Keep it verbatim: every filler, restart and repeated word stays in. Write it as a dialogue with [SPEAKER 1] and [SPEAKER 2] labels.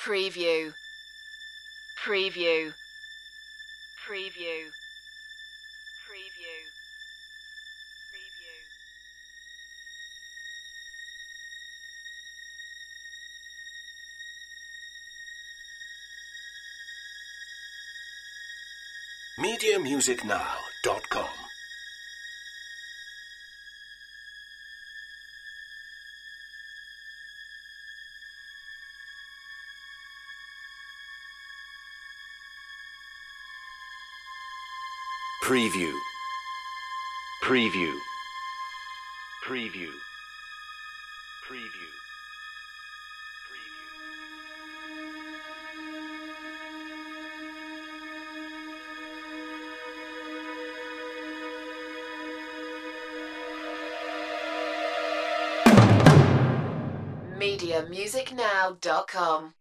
[SPEAKER 1] Preview. Preview. Preview. Preview. Preview.
[SPEAKER 2] media music now dot com. Preview. Preview. Preview. Preview.
[SPEAKER 1] media music now dot com